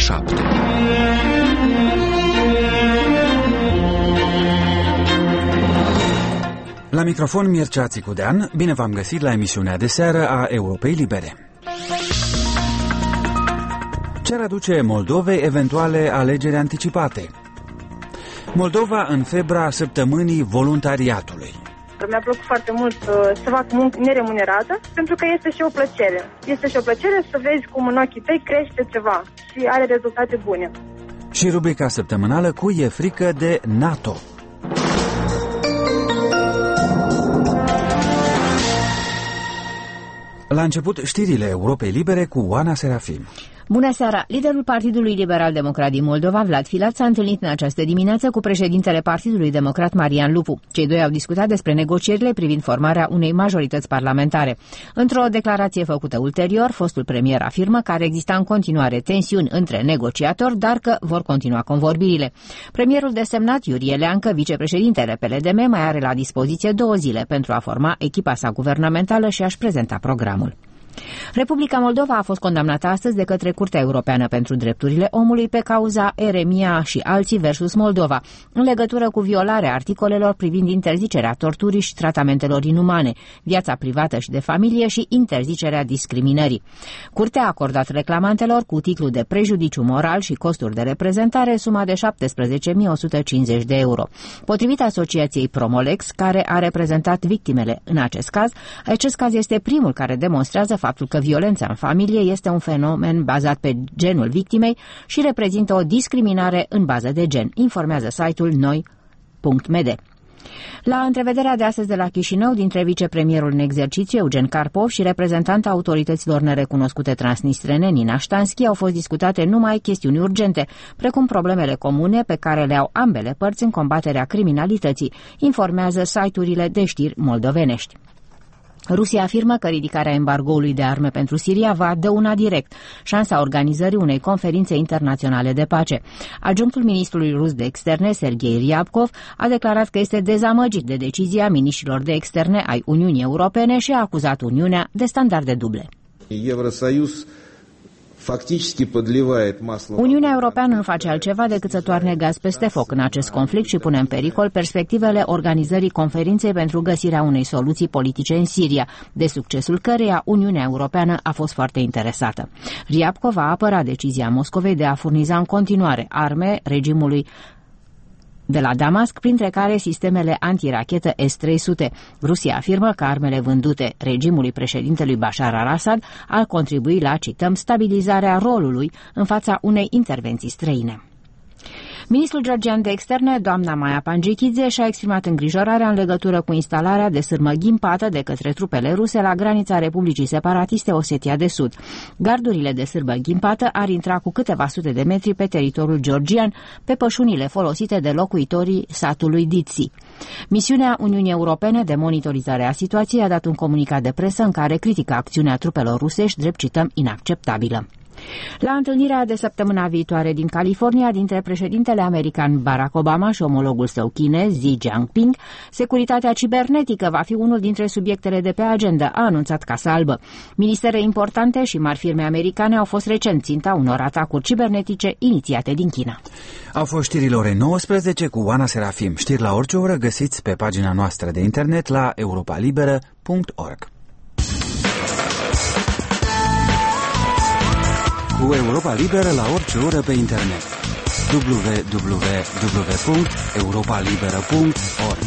7. La microfon Mircea Țicudean, bine v-am găsit la emisiunea de seară a Europei Libere. Ce ar aduce Moldovei eventuale alegeri anticipate? Moldova în febra săptămânii voluntariatului. Mi-a plăcut foarte mult să fac muncă neremunerată, pentru că este și o plăcere. Este și o plăcere să vezi cum în ochii tăi crește ceva și are rezultate bune. Și rubrica săptămânală cu E frică de NATO. La început, știrile Europei Libere cu Oana Serafim. Bună seara! Liderul Partidului Liberal Democrat din Moldova, Vlad Filat, s-a întâlnit în această dimineață cu președintele Partidului Democrat, Marian Lupu. Cei doi au discutat despre negocierile privind formarea unei majorități parlamentare. Într-o declarație făcută ulterior, fostul premier afirmă că ar exista în continuare tensiuni între negociatori, dar că vor continua convorbirile. Premierul desemnat, Iurie Leancă, vicepreședintele PLDM, mai are la dispoziție 2 zile pentru a forma echipa sa guvernamentală și a-și prezenta programul. Republica Moldova a fost condamnată astăzi de către Curtea Europeană pentru Drepturile Omului pe cauza Eremia și alții versus Moldova, în legătură cu violarea articolelor privind interzicerea torturii și tratamentelor inumane, viața privată și de familie și interzicerea discriminării. Curtea a acordat reclamantelor cu titlu de prejudiciu moral și costuri de reprezentare suma de 17.150 de euro. Potrivit asociației Promolex, care a reprezentat victimele în acest caz este primul care demonstrează faptul că violența în familie este un fenomen bazat pe genul victimei și reprezintă o discriminare în bază de gen, informează site-ul noi.md. La întrevederea de astăzi de la Chișinău dintre vicepremierul în exercițiu Eugen Karpov și reprezentanta autorităților nerecunoscute transnistrene Nina Ștanschi au fost discutate numai chestiuni urgente, precum problemele comune pe care le au ambele părți în combaterea criminalității, informează site-urile de știri moldovenești. Rusia afirmă că ridicarea embargoului de arme pentru Siria va dăuna direct șansa organizării unei conferințe internaționale de pace. Adjunctul ministrului rus de externe, Sergei Ryabkov, a declarat că este dezamăgit de decizia miniștrilor de externe ai Uniunii Europene și a acuzat Uniunea de standarde duble. Uniunea Europeană nu face altceva decât să toarne gaz peste foc în acest conflict și pune în pericol perspectivele organizării conferinței pentru găsirea unei soluții politice în Siria, de succesul căreia Uniunea Europeană a fost foarte interesată. Ryabkov a apărat decizia Moscovei de a furniza în continuare arme regimului de la Damasc, printre care sistemele antirachetă S-300. Rusia afirmă că armele vândute regimului președintelui Bashar al-Assad ar contribui la, cităm, stabilizarea rolului în fața unei intervenții străine. Ministrul georgian de externe, doamna Maia Pangichidze, și-a exprimat îngrijorarea în legătură cu instalarea de sârmă ghimpată de către trupele ruse la granița Republicii Separatiste Osetia de Sud. Gardurile de sârmă ghimpată ar intra cu câteva sute de metri pe teritoriul georgian, pe pășunile folosite de locuitorii satului Ditsi. Misiunea Uniunii Europene de monitorizare a situației a dat un comunicat de presă în care critică acțiunea trupelor rusești, drept, cităm, inacceptabilă. La întâlnirea de săptămâna viitoare din California dintre președintele american Barack Obama și omologul său chinez Xi Jinping, securitatea cibernetică va fi unul dintre subiectele de pe agenda, a anunțat Casa Albă. Ministere importante și mari firme americane au fost recent ținta unor atacuri cibernetice inițiate din China. Au fost știrile orei 19 cu Oana Serafim. Știri la orice oră găsiți pe pagina noastră de internet la europalibera.org. Cu Europa Liberă la orice oră pe internet. www.europalibera.org.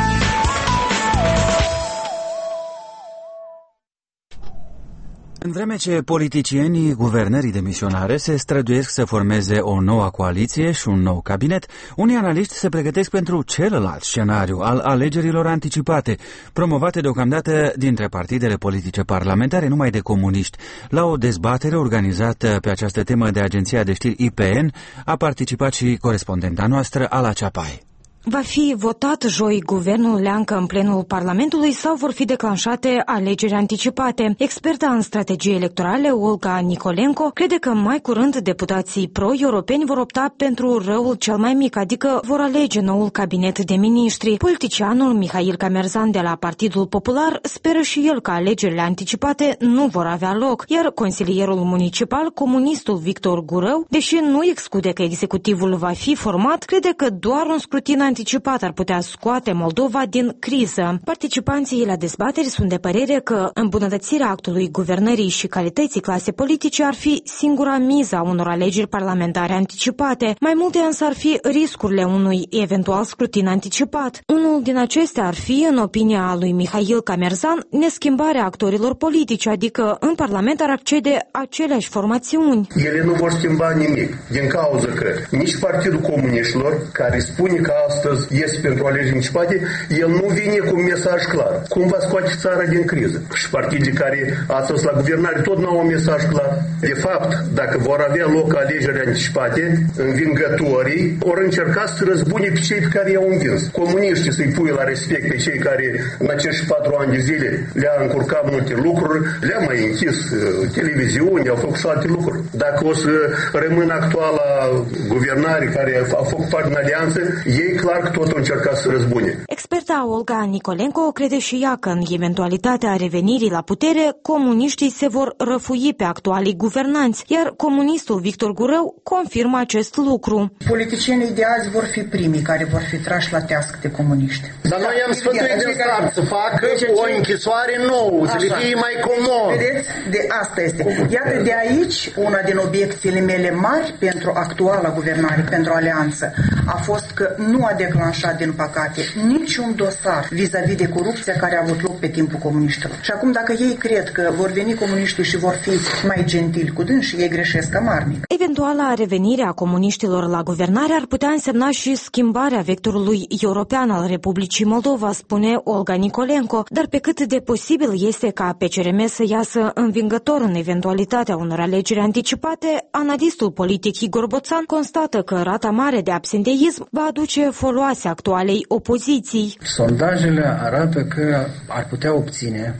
În vreme ce politicienii guvernării demisionare se străduiesc să formeze o nouă coaliție și un nou cabinet, unii analiști se pregătesc pentru celălalt scenariu al alegerilor anticipate, promovate deocamdată dintre partidele politice parlamentare numai de comuniști. La o dezbatere organizată pe această temă de agenția de știri IPN a participat și corespondenta noastră, Ala Ceapai. Va fi votat joi guvernul Leancă în plenul Parlamentului sau vor fi declanșate alegeri anticipate? Experta în strategii electorale, Olga Nicolenko, crede că mai curând deputații pro-europeni vor opta pentru răul cel mai mic, adică vor alege noul cabinet de miniștri. Politicianul Mihail Camerzan de la Partidul Popular speră și el că alegerile anticipate nu vor avea loc, iar consilierul municipal, comunistul Victor Gurău, deși nu exclude că executivul va fi format, crede că doar un scrutin anticipat ar putea scoate Moldova din criză. Participanții la dezbateri sunt de părere că îmbunătățirea actului guvernării și calității clasei politice ar fi singura miză a unor alegeri parlamentare anticipate. Mai multe însă ar fi riscurile unui eventual scrutin anticipat. Unul din acestea ar fi, în opinia lui Mihail Camerzan, neschimbarea actorilor politici, adică în Parlament ar accede aceleași formațiuni. Ele nu vor schimba nimic, din cauza că nici Partidul Comuniștilor, care spune că astăzi este pentru alegeri anticipate, el nu vine cu un mesaj clar. Cum va scoate țara din criză? Și partidele care astăzi la guvernare tot nu au un mesaj clar. De fapt, dacă vor avea loc alegeri anticipate, învingătorii vor încerca să răzbune pe cei pe care i-au învins. Comuniștii să-i pui la respect pe cei care în acești 4 ani de zile le-a încurcat multe lucruri, le-a mai închis televiziuni, au făcut și alte lucruri. Dacă o să rămână actuala guvernare care a făcut parte din alianță, ei clar că tot au încercat să răzbune. Experta Olga Nicolenko crede și ea că în eventualitatea revenirii la putere, comuniștii se vor răfui pe actualii guvernanți, iar comunistul Victor Gurău confirmă acest lucru. Politicienii de azi vor fi primii care vor fi trași la tească de comuniști. Dar noi am sfătuit din start să facă o închisoare nouă, să le fie mai comod. Vedeți? De asta este. Iată de aici una din obiecțiile mele mari pentru actuala guvernare, pentru alianță, a fost că nu a declanșat, din păcate, niciun dosar vis-a-vis de corupția care a avut loc pe timpul comuniștilor. Și acum, dacă ei cred că vor veni comuniștii și vor fi mai gentili cu dânsi, ei greșesc amarnic. Eventuala revenire a comuniștilor la guvernare ar putea însemna și schimbarea vectorului european al Republicii Moldova, spune Olga Nicolenko, dar pe cât de posibil este ca PCRM să iasă învingător în eventualitatea unor alegeri anticipate, analistul politic Igor Boțan constată că rata mare de absenteism va aduce foloase actualei opoziții. Sondajele arată că ar putea obține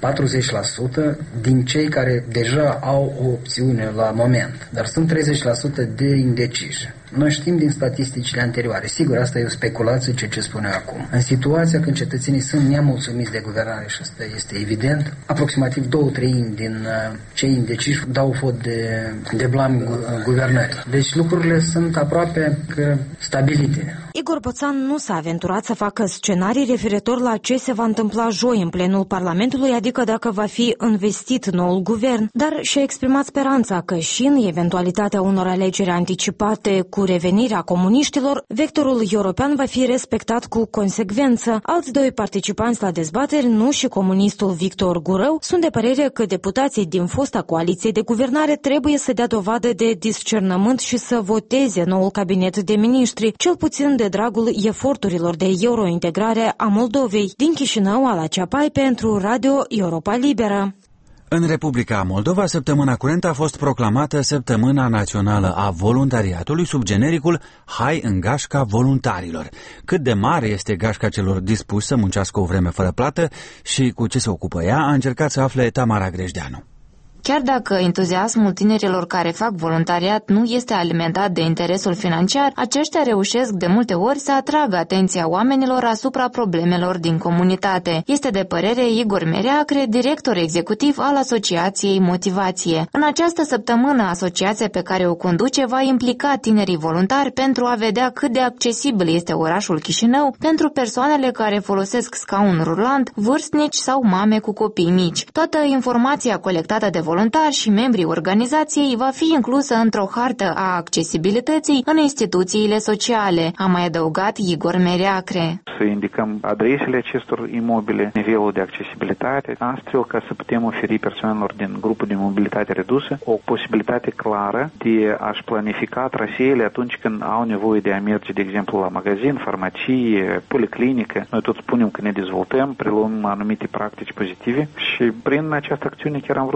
40% din cei care deja au o opțiune la moment, dar sunt 30% de indeciși. Noi știm din statisticile anterioare, sigur, asta e o speculație ce spune acum. În situația când cetățenii sunt nemulțumiți de guvernare, și asta este evident, aproximativ 2/3 din cei indeciși dau vot de blam guvernării. Deci lucrurile sunt aproape că stabilite. Igor Boțan nu s-a aventurat să facă scenarii referitor la ce se va întâmpla joi în plenul Parlamentului, adică dacă va fi investit noul guvern, dar și-a exprimat speranța că și în eventualitatea unor alegeri anticipate cu revenirea comuniștilor, vectorul european va fi respectat cu consecvență. Alți doi participanți la dezbateri, nu și comunistul Victor Gurău, sunt de părere că deputații din fosta coaliție de guvernare trebuie să dea dovadă de discernământ și să voteze noul cabinet de miniștri, cel puțin de dragul eforturilor de eurointegrare a Moldovei. Din Chișinău, Ala Ceapai pentru Radio Europa Liberă. În Republica Moldova, săptămâna curentă a fost proclamată Săptămâna Națională a Voluntariatului sub genericul Hai în gașca voluntarilor. Cât de mare este gașca celor dispuși să muncească o vreme fără plată și cu ce se ocupă ea, a încercat să afle Tamara Grejdeanu. Chiar dacă entuziasmul tinerilor care fac voluntariat nu este alimentat de interesul financiar, aceștia reușesc de multe ori să atragă atenția oamenilor asupra problemelor din comunitate. Este de părere Igor Mereacre, director executiv al Asociației Motivație. În această săptămână, asociația pe care o conduce va implica tinerii voluntari pentru a vedea cât de accesibil este orașul Chișinău pentru persoanele care folosesc scaun rulant, vârstnici sau mame cu copii mici. Toată informația colectată de voluntari și membrii organizației va fi inclusă într-o hartă a accesibilității în instituțiile sociale, a mai adăugat Igor Mereacre. Să indicăm adresele acestor imobile, nivelul de accesibilitate, astfel ca să putem oferi persoanelor din grupul de mobilitate redusă o posibilitate clară de a-și planifica traseele atunci când au nevoie de a merge, de exemplu, la magazin, farmacie, policlinică. Noi tot spunem că ne dezvoltăm, preluăm anumite practici pozitive și prin această acțiune chiar am vrut să vedem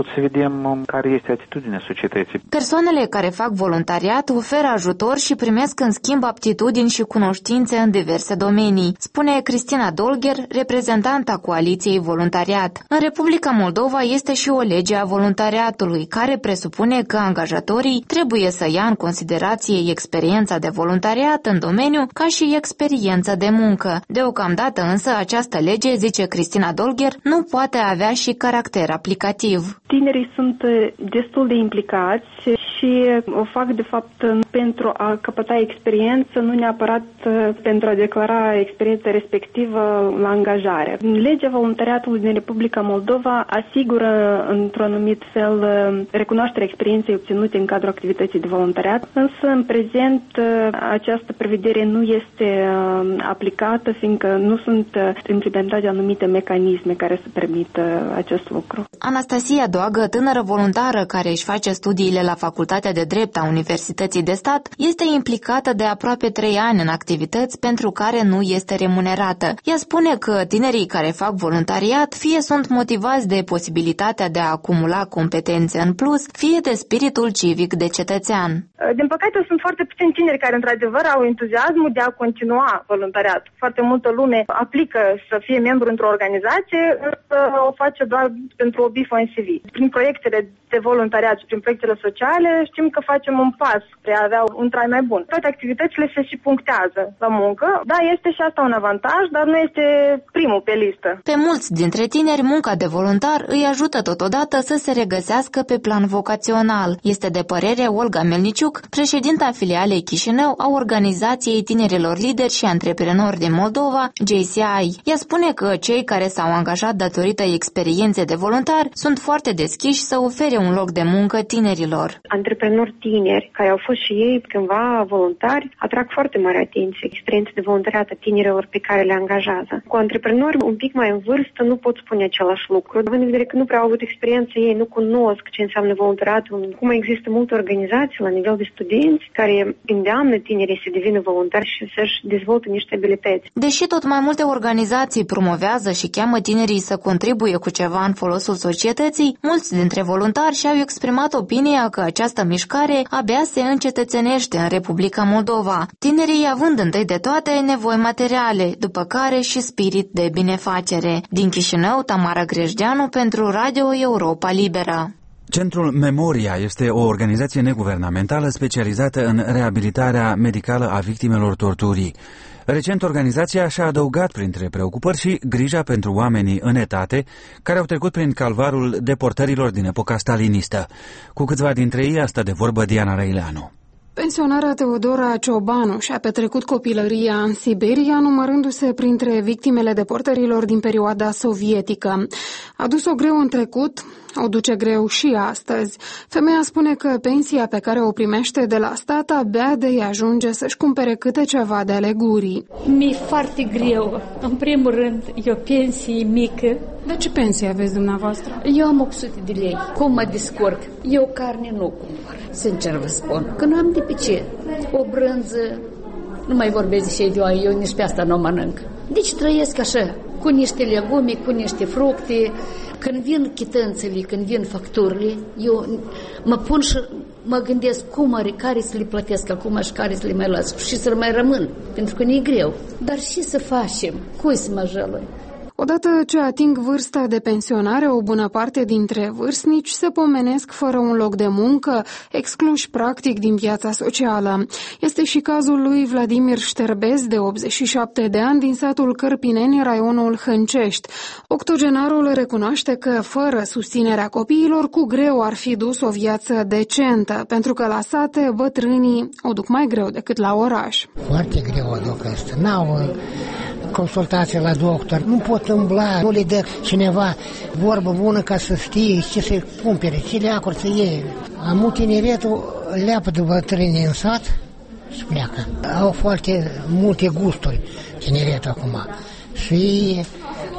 vedem care este atitudinea societății. Persoanele care fac voluntariat oferă ajutor și primesc în schimb aptitudini și cunoștințe în diverse domenii, spune Cristina Dolgher, reprezentanta Coaliției Voluntariat. În Republica Moldova este și o lege a voluntariatului, care presupune că angajatorii trebuie să ia în considerație experiența de voluntariat în domeniu ca și experiență de muncă. Deocamdată însă această lege, zice Cristina Dolgher, nu poate avea și caracter aplicativ. Tinerii sunt destul de implicați și o fac de fapt pentru a căpăta experiență, nu neapărat pentru a declara experiența respectivă la angajare. Legea voluntariatului din Republica Moldova asigură într-un anumit fel recunoașterea experienței obținute în cadrul activității de voluntariat, însă în prezent această prevedere nu este aplicată, fiindcă nu sunt implementate anumite mecanisme care să permită acest lucru. Anastasia Doagă, tânără voluntară care își face studiile la Facultatea de Drept a Universității de Stat, este implicată de aproape 3 ani în activități pentru care nu este remunerată. Ea spune că tinerii care fac voluntariat fie sunt motivați de posibilitatea de a acumula competențe în plus, fie de spiritul civic de cetățean. Din păcate sunt foarte puțini tineri care într-adevăr au entuziasmul de a continua voluntariatul. Foarte multă lume aplică să fie membru într-o organizație, însă o face doar pentru o bifă în CV. Prin proiectele de voluntariat și prin proiectele sociale știm că facem un pas spre a avea un trai mai bun. Toate activitățile se și punctează la muncă. Da, este și asta un avantaj, dar nu este primul pe listă. Pe mulți dintre tineri, munca de voluntar îi ajută totodată să se regăsească pe plan vocațional. Este de părere Olga Melniciuc, președinta filialei Chișinău a Organizației Tinerilor Lideri și Antreprenori din Moldova, JCI. Ea spune că cei care s-au angajat datorită experienței de voluntar sunt foarte deschiși să ofere un loc de muncă tinerilor. Antreprenori tineri, care au fost și ei cândva voluntari, atrag foarte mare atenție experiența de voluntariat a tinerilor pe care le angajează. Cu antreprenori un pic mai în vârstă nu pot spune același lucru, având în vedere că nu prea au avut experiență, ei nu cunosc ce înseamnă voluntariatul. Cum există multe organizații la nivel de studenți care îndeamnă tinerii să devină voluntari și să-și dezvolte niște abilități. Deși tot mai multe organizații promovează și cheamă tinerii să contribuie cu ceva în folosul societății, mulți dintre voluntari și-au exprimat opinia că această mișcare abia se încetățenește în Republica Moldova, tinerii având întâi de toate nevoi materiale, după care și spirit de binefacere. Din Chișinău, Tamara Grejdeanu pentru Radio Europa Liberă. Centrul Memoria este o organizație neguvernamentală specializată în reabilitarea medicală a victimelor torturii. Recent, organizația și-a adăugat printre preocupări și grija pentru oamenii în etate care au trecut prin calvarul deportărilor din epoca stalinistă. Cu câțiva dintre ei a stat de vorbă Diana Răileanu. Pensionara Teodora Ciobanu și-a petrecut copilăria în Siberia, numărându-se printre victimele deportărilor din perioada sovietică. A dus-o greu în trecut, o duce greu și astăzi. Femeia spune că pensia pe care o primește de la stat abia de-i ajunge să-și cumpere câte ceva de ale gurii. Mi-e foarte greu. În primul rând, e o pensie mică. De ce pensie aveți dumneavoastră? Eu am 800 de lei. Cum mă descurc? Eu carne nu cumpăr, sincer vă spun. Că nu am de pe ce. O brânză, nu mai vorbesc și eu nici pe asta nu mănânc. Deci trăiesc așa, cu niște legume, cu niște fructe. Când vin chitanțele, când vin facturile, eu mă pun și mă gândesc care să le plătesc acum și care să le mai las și să mai rămân, pentru că nu-i greu. Dar și să facem? Cui să mă jălui? Odată ce ating vârsta de pensionare, o bună parte dintre vârstnici se pomenesc fără un loc de muncă, excluși practic din viața socială. Este și cazul lui Vladimir Șterbez, de 87 de ani, din satul Cărpineni, raionul Hâncești. Octogenarul recunoaște că, fără susținerea copiilor, cu greu ar fi dus o viață decentă, pentru că la sate bătrânii o duc mai greu decât la oraș. Foarte greu o duc asta. N-au consultație la doctor, nu pot îmbla, nu le dă cineva vorbă bună ca să știe ce să cumpere, ce leacuri să iei. Am tineretul leapă de bătrâni în sat și pleacă. Au foarte multe gusturi tineretul acum și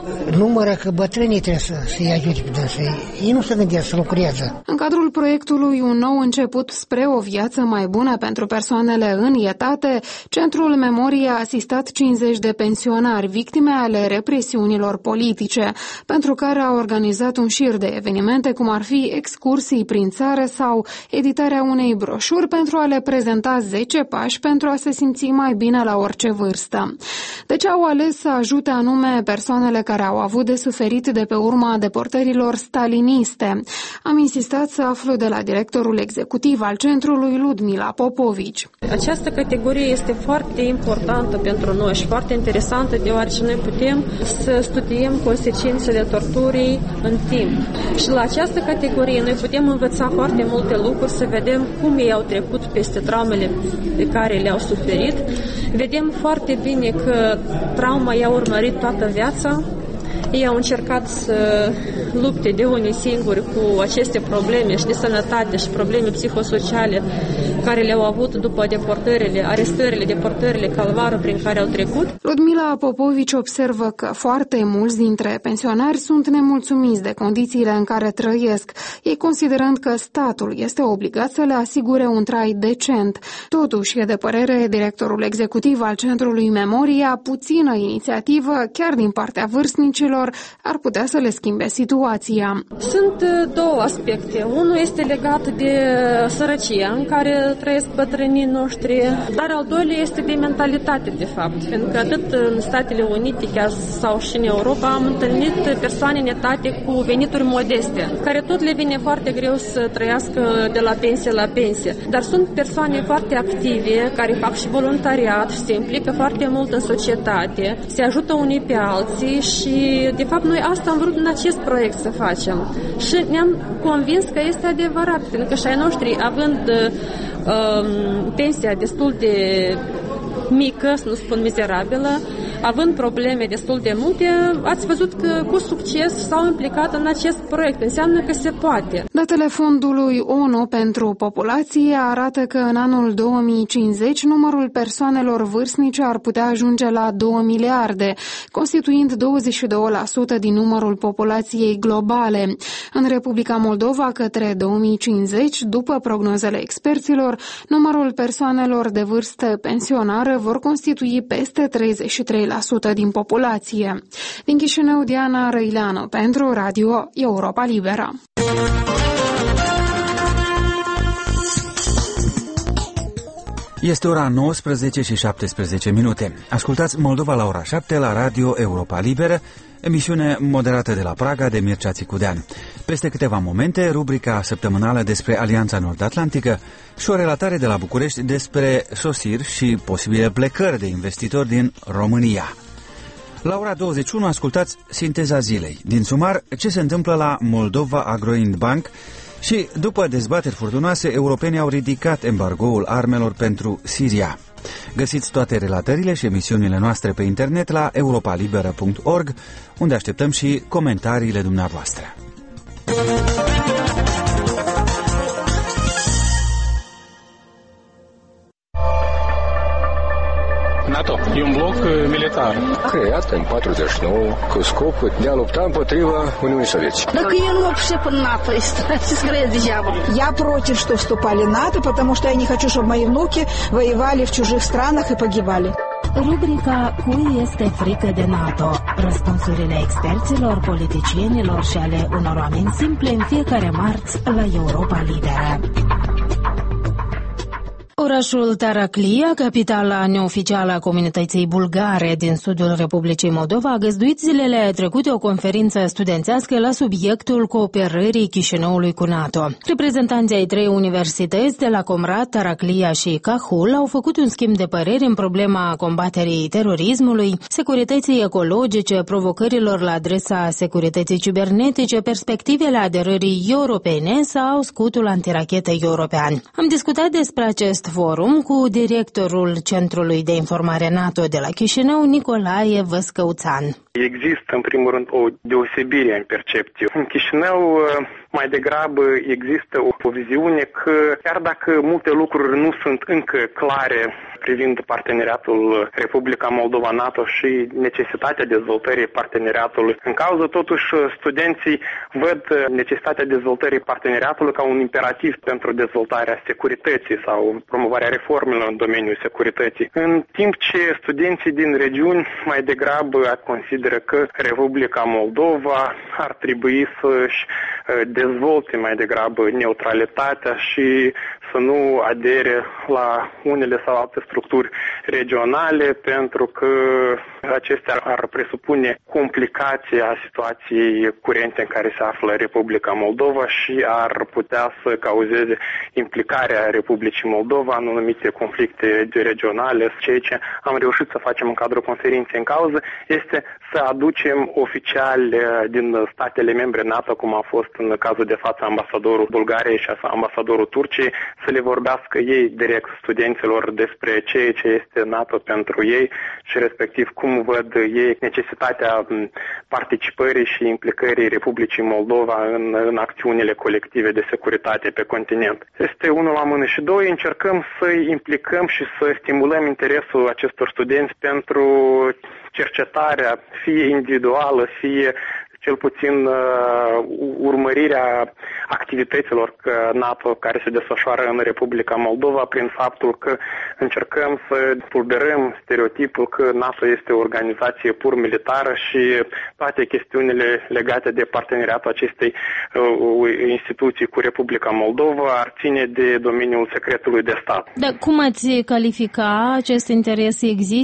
numără că bătrânii trebuie să-i ajute pe dânsii. Ei nu se gândesc să lucreze. În cadrul proiectului Un nou început spre o viață mai bună pentru persoanele în etate, Centrul Memorie a asistat 50 de pensionari victime ale represiunilor politice, pentru care a organizat un șir de evenimente, cum ar fi excursii prin țară sau editarea unei broșuri pentru a le prezenta 10 pași pentru a se simți mai bine la orice vârstă. De ce au ales să ajute anume persoanele care au avut de suferit de pe urma deportărilor staliniste? Am insistat să aflu de la directorul executiv al centrului, Ludmila Popovici. Această categorie este foarte importantă pentru noi și foarte interesantă, deoarece noi putem să studiem consecințele torturii în timp. Și la această categorie noi putem învăța foarte multe lucruri, să vedem cum ei au trecut peste traumele pe care le-au suferit. Vedem foarte bine că trauma i-a urmărit toată viața. Ei au încercat să lupte de unii singuri cu aceste probleme și de sănătate și probleme psihosociale care le-au avut după deportările, arestările, deportările, calvarul prin care au trecut. Ludmila Popovici observă că foarte mulți dintre pensionari sunt nemulțumiți de condițiile în care trăiesc, ei considerând că statul este obligat să le asigure un trai decent. Totuși, e de părere directorul executiv al Centrului Memoria, puțină inițiativă, chiar din partea vârstnicilor, ar putea să le schimbe situația. Sunt două aspecte. Unul este legat de sărăcia în care trăiesc bătrânii noștri, dar al doilea este de mentalitate, de fapt. Pentru că atât în Statele Unite, chiar sau și în Europa, am întâlnit persoane în etate cu venituri modeste, care tot le vine foarte greu să trăiască de la pensie la pensie. Dar sunt persoane foarte active, care fac și voluntariat și se implică foarte mult în societate, se ajută unii pe alții și de fapt, noi asta am vrut în acest proiect să facem. Și ne-am convins că este adevărat, pentru că și ai noștri, având pensia destul de mică, să nu spun mizerabilă, având probleme destul de multe, ați văzut că cu succes s-au implicat în acest proiect. Înseamnă că se poate. Datele Fondului ONU pentru Populație arată că în anul 2050 numărul persoanelor vârstnice ar putea ajunge la 2 miliarde, constituind 22% din numărul populației globale. În Republica Moldova, către 2050, după prognozele experților, numărul persoanelor de vârstă pensionară vor constitui peste 33% din populație. Din Chișinău, Diana Răileanu, pentru Radio Europa Liberă. Este ora 19 și 17 minute. Ascultați Moldova la ora 7 la Radio Europa Liberă, emisiune moderată de la Praga de Mircea Țicudean. Peste câteva momente, rubrica săptămânală despre Alianța Nord-Atlantică și o relatare de la București despre sosiri și posibile plecări de investitori din România. La ora 21 ascultați Sinteza zilei. Din sumar, ce se întâmplă la Moldova Agroind Bank și, după dezbateri furtunoase, europenii au ridicat embargoul armelor pentru Siria. Găsiți toate relatările și emisiunile noastre pe internet la europalibera.org, unde așteptăm și comentariile dumneavoastră. NATO e un bloc militar creat în 49 cu scopul de a lupta împotriva Uniunii Sovietice. Так и он вообще по НАТО, скорее дьявол. Я против, что вступали в НАТО, потому что я не хочу, чтобы мои внуки воевали в чужих странах и погибали. Rubrica Cui este frică de NATO? Răspunsurile experților, politicienilor și ale unor oameni simple în fiecare marți la Europa Liberă. Orașul Taraklia, capitala neoficială a comunității bulgare din sudul Republicii Moldova, a găzduit zilele trecute o conferință studențească la subiectul cooperării Chișinăului cu NATO. Reprezentanții ai 3 universități de la Comrat, Taraklia și Cahul au făcut un schimb de păreri în problema combaterii terorismului, securității ecologice, provocărilor la adresa securității cibernetice, perspectivele aderării europene sau scutul antirachetă european. Am discutat despre acest forum cu directorul Centrului de Informare NATO de la Chișinău, Nicolae Văscăuțan. Există, în primul rând, o deosebire în percepție. În Chișinău, mai degrabă, există o viziune că, chiar dacă multe lucruri nu sunt încă clare privind parteneriatul Republica Moldova-NATO și necesitatea dezvoltării parteneriatului în cauză. Totuși, studenții văd necesitatea dezvoltării parteneriatului ca un imperativ pentru dezvoltarea securității sau promovarea reformelor în domeniul securității. În timp ce studenții din regiuni mai degrabă consideră că Republica Moldova ar trebui să-și dezvolte mai degrabă neutralitatea și să nu adere la unele sau alte structuri regionale, pentru că acestea ar presupune complicația situației curente în care se află Republica Moldova și ar putea să cauzeze implicarea Republicii Moldova în anumite conflicte regionale. Ceea ce am reușit să facem în cadrul conferinței în cauză este să aducem oficiali din statele membre NATO, cum a fost în cazul de față ambasadorul Bulgariei și ambasadorul Turciei, să le vorbească ei direct studenților despre ceea ce este NATO pentru ei și respectiv cum văd ei necesitatea participării și implicării Republicii Moldova în acțiunile colective de securitate pe continent. Este unul la mână și doi, încercăm să implicăm și să stimulăm interesul acestor studenți pentru cercetarea fie individuală, fie cel puțin urmărirea activităților NATO care se desfășoară în Republica Moldova prin faptul că încercăm să pulberăm stereotipul că NATO este o organizație pur militară și toate chestiunile legate de parteneriatul acestei instituții cu Republica Moldova ar ține de domeniul secretului de stat. Dar cum ați califica acest interes?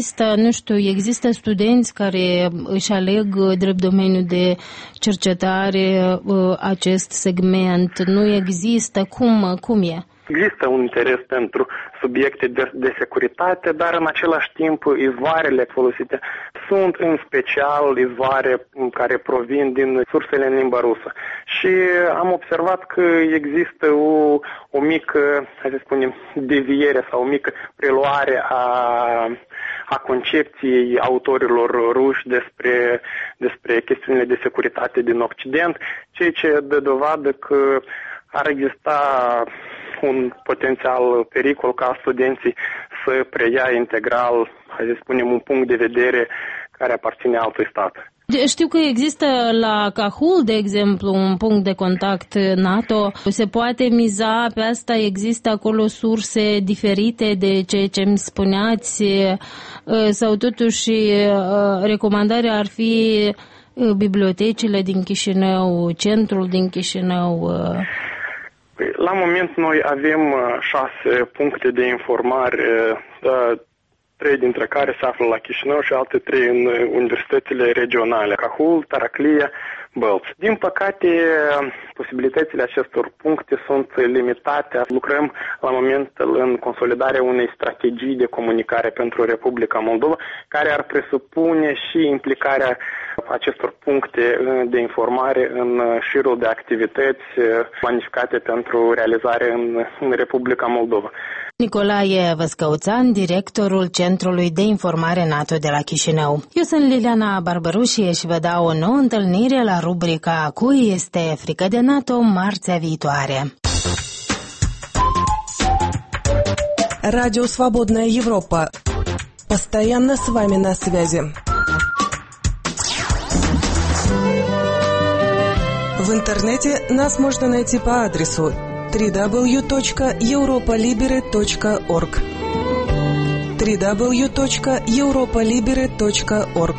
Există studenți care își aleg drept domeniu de cercetare acest segment? Nu există? Cum e? Există un interes pentru subiecte de securitate, dar în același timp izvoarele folosite sunt în special izvoare care provin din sursele în limba rusă. Și am observat că există o mică, hai să spunem, deviere sau o mică preluare a concepției autorilor ruși despre chestiunile de securitate din Occident, ceea ce dă dovadă că ar exista un potențial pericol ca studenții să preia integral, hai să spunem, un punct de vedere care aparține altui stat. Știu că există la Cahul, de exemplu, un punct de contact NATO. Se poate miza pe asta? Există acolo surse diferite de ceea ce îmi spuneați? Sau totuși recomandarea ar fi bibliotecile din Chișinău, centrul din Chișinău? La moment noi avem 6 puncte de informare, 3 dintre care se află la Chișinău și alte 3 în universitățile regionale, Cahul, Taraclia, Bălți. Din păcate, posibilitățile acestor puncte sunt limitate. Lucrăm la moment în consolidarea unei strategii de comunicare pentru Republica Moldova, care ar presupune și implicarea acestor puncte de informare în șirul de activități planificate pentru realizare în Republica Moldova. Nicolae Văscăuțan, directorul Centrului de Informare NATO de la Chișinău. Eu sunt Liliana Barbarușie și vă dau o nouă întâlnire la rubrica Cui este frică de NATO marțea viitoare. Радио «Свободная Европа». Постоянно с вами на связи. В интернете нас можно найти по адресу www.europolibere.org www.europolibere.org.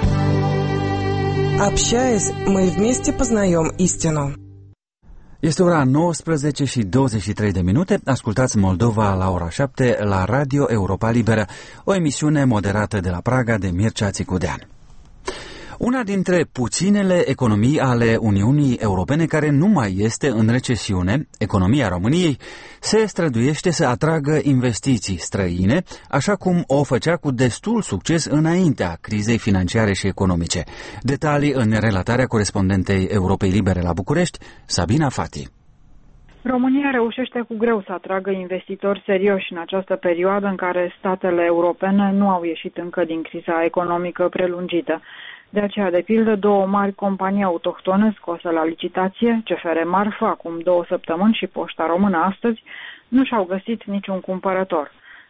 Общаясь, мы вместе познаем истину. Este ora 19 și 23 de minute. Ascultați Moldova la ora 7 la Radio Europa Liberă, o emisiune moderată de la Praga de Mircea Țicudean. Una dintre puținele economii ale Uniunii Europene care nu mai este în recesiune, economia României, se străduiește să atragă investiții străine, așa cum o făcea cu destul succes înaintea crizei financiare și economice. Detalii în relatarea corespondentei Europei Libere la București, Sabina Fati. România reușește cu greu să atragă investitori serioși în această perioadă în care statele europene nu au ieșit încă din criza economică prelungită. De aceea, de pildă, 2 mari companii autohtone scoase la licitație, CFR Marfă acum 2 săptămâni și Poșta Română astăzi, nu și-au găsit niciun cumpărător.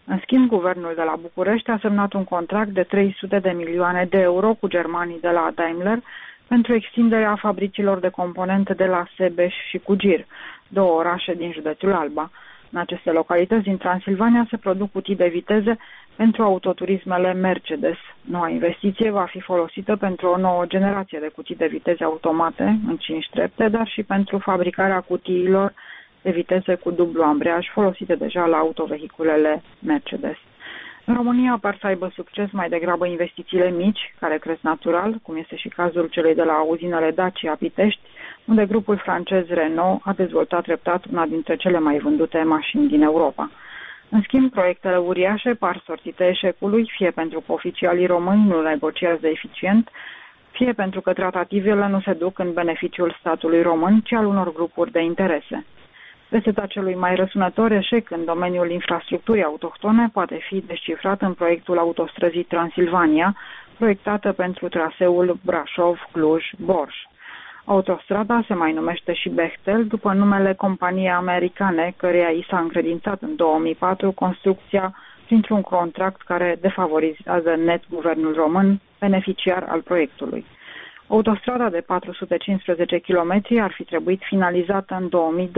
În schimb, guvernul de la București a semnat un contract de 300 de milioane de euro cu germanii de la Daimler pentru extinderea fabricilor de componente de la Sebeș și Cugir, 2 orașe din județul Alba. În aceste localități din Transilvania se produc cutii de viteze pentru autoturismele Mercedes. Noua investiție va fi folosită pentru o nouă generație de cutii de viteze automate în 5 trepte, dar și pentru fabricarea cutiilor de viteze cu dublu ambreiaj folosite deja la autovehiculele Mercedes. În România par să aibă succes mai degrabă investițiile mici, care cresc natural, cum este și cazul celei de la uzinele Dacia Pitești, unde grupul francez Renault a dezvoltat treptat una dintre cele mai vândute mașini din Europa. În schimb, proiectele uriașe par sortite eșecului, fie pentru că oficialii români nu negociază eficient, fie pentru că tratativele nu se duc în beneficiul statului român, ci al unor grupuri de interese. Rețeta celui mai răsunător eșec în domeniul infrastructurii autohtone poate fi descifrat în proiectul autostrăzii Transilvania, proiectată pentru traseul Brașov-Cluj-Borș. Autostrada se mai numește și Bechtel, după numele companiei americane, căreia i s-a încredințat în 2004 construcția printr-un contract care defavorizează net guvernul român, beneficiar al proiectului. Autostrada de 415 km ar fi trebuit finalizată în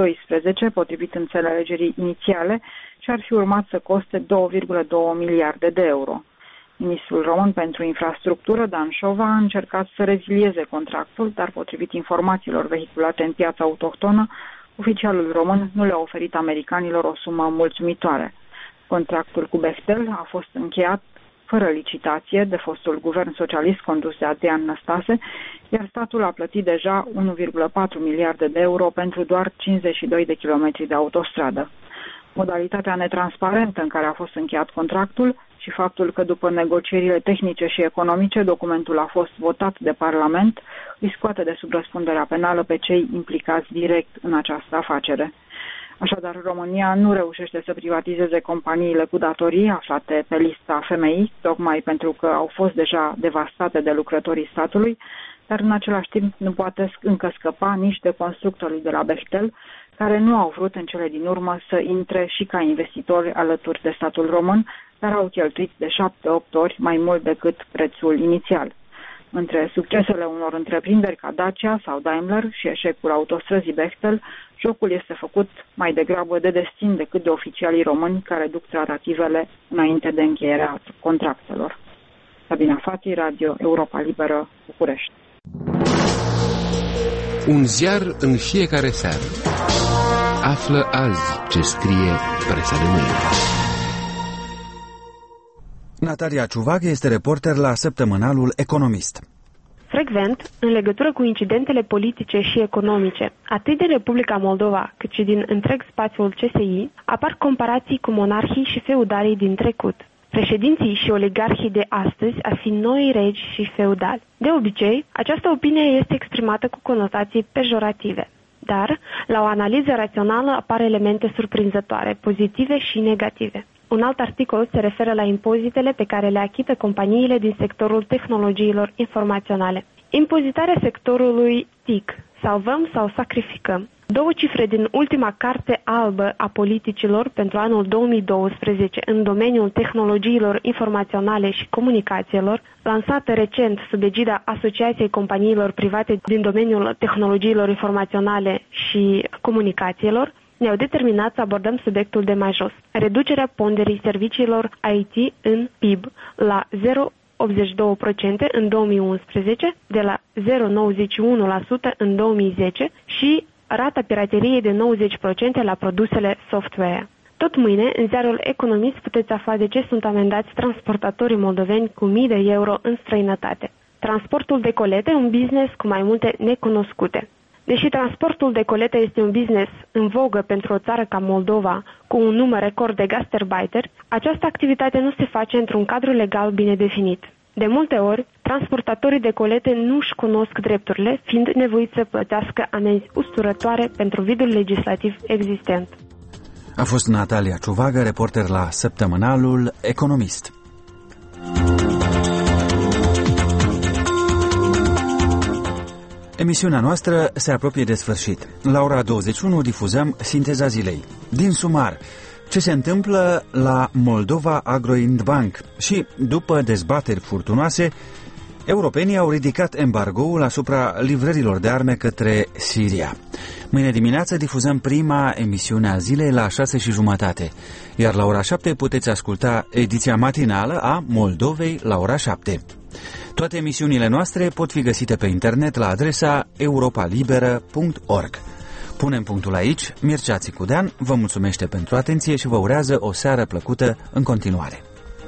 2012, potrivit înțelegerii inițiale, și ar fi urmat să coste 2,2 miliarde de euro. Ministrul român pentru infrastructură, Dan Șova, a încercat să rezilieze contractul, dar potrivit informațiilor vehiculate în piața autohtonă, oficialul român nu le-a oferit americanilor o sumă mulțumitoare. Contractul cu Bechtel a fost încheiat fără licitație de fostul guvern socialist condus de Adrian Năstase, iar statul a plătit deja 1,4 miliarde de euro pentru doar 52 de kilometri de autostradă. Modalitatea netransparentă în care a fost încheiat contractul și faptul că după negocierile tehnice și economice documentul a fost votat de Parlament îi scoate de sub răspunderea penală pe cei implicați direct în această afacere. Așadar, România nu reușește să privatizeze companiile cu datorii aflate pe lista FMI, tocmai pentru că au fost deja devastate de lucrătorii statului, dar în același timp nu poate încă scăpa nici de constructorii de la Bechtel, care nu au vrut în cele din urmă să intre și ca investitori alături de statul român, dar au cheltuit de 7-8 ori mai mult decât prețul inițial. Între succesele unor întreprinderi ca Dacia sau Daimler și eșecul autostrăzii Bechtel, jocul este făcut mai degrabă de destin decât de oficialii români care duc tratativele înainte de încheierea contractelor. Sabina Fati, Radio Europa Liberă, București. Un ziar în fiecare seară. Află azi ce scrie presa de mâine. Natalia Ciuvaghe este reporter la săptămânalul Economist. Frecvent, în legătură cu incidentele politice și economice, atât din Republica Moldova, cât și din întreg spațiul CSI, apar comparații cu monarhii și feudalii din trecut. Președinții și oligarhii de astăzi ar fi noi regi și feudali. De obicei, această opinie este exprimată cu conotații pejorative. Dar, la o analiză rațională apar elemente surprinzătoare, pozitive și negative. Un alt articol se referă la impozitele pe care le achită companiile din sectorul tehnologiilor informaționale. Impozitarea sectorului TIC, salvăm sau sacrificăm. 2 cifre din ultima carte albă a politicilor pentru anul 2012 în domeniul tehnologiilor informaționale și comunicațiilor, lansată recent sub egida Asociației Companiilor Private din domeniul tehnologiilor informaționale și comunicațiilor, ne-au determinat să abordăm subiectul de mai jos. Reducerea ponderii serviciilor IT în PIB la 0,82% în 2011, de la 0,91% în 2010 și rata pirateriei de 90% la produsele software. Tot mâine, în ziarul Economist, puteți afla de ce sunt amendați transportatorii moldoveni cu mii de euro în străinătate. Transportul de colete, un business cu mai multe necunoscute. Deși transportul de colete este un business în vogă pentru o țară ca Moldova, cu un număr record de gastarbeiteri, această activitate nu se face într-un cadru legal bine definit. De multe ori, transportatorii de colete nu își cunosc drepturile, fiind nevoiți să plătească amenzi usturătoare pentru vidul legislativ existent. A fost Natalia Ciuvagă, reporter la săptămânalul Economist. Emisiunea noastră se apropie de sfârșit. La ora 21 difuzăm Sinteza zilei. Din sumar, ce se întâmplă la Moldova Agroinvbank și, după dezbateri furtunoase, europenii au ridicat embargoul asupra livrărilor de arme către Siria. Mâine dimineață difuzăm prima emisiune a zilei la 6:30, iar la ora 7 puteți asculta ediția matinală a Moldovei la ora 7. Toate emisiunile noastre pot fi găsite pe internet la adresa europalibera.org. Punem punctul aici. Mircea Țicudean vă mulțumește pentru atenție și vă urează o seară plăcută în continuare.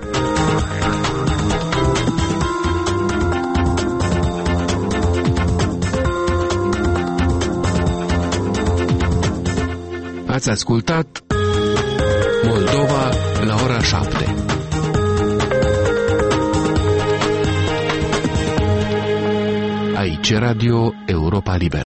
Ați ascultat Moldova la ora 7. Aici Radio Europa Liberă.